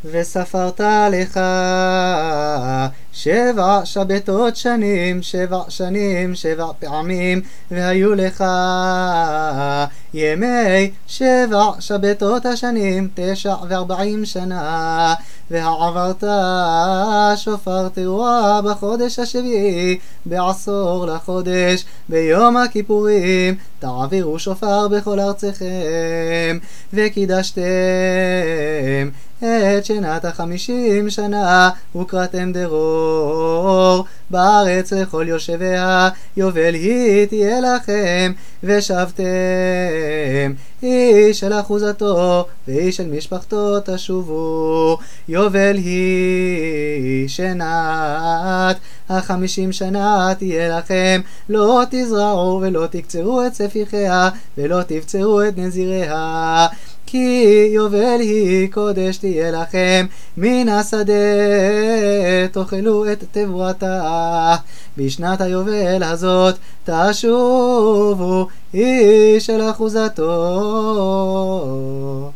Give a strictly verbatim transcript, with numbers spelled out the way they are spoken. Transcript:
וספרת לך שבע שבתות שנים, שבע שנים, שבע פעמים, והיו לך ימי שבע שבתות השנים, תשע וארבעים שנה. והעברת שופר תרועה בחודש השביעי, בעשור לחודש, ביום הכיפורים, תעבירו שופר בכל ארציכם. וקידשתם את שנת החמישים שנה, וקראתם דרור בארץ לכל יושביה, יובל היא תהיה לכם. ושבתם איש אל אחוזתו, ואיש אל משפחתו תשובו. יובל היא שנת החמישים שנה תהיה לכם, לא תזרעו ולא תקצרו את ספיחיה, ולא תבצרו את נזיריה. כי יובל היא קודש תהיה לכם, מן השדה תאכלו את תבואתה. בשנת היובל הזאת תשובו איש אל אחוזתו.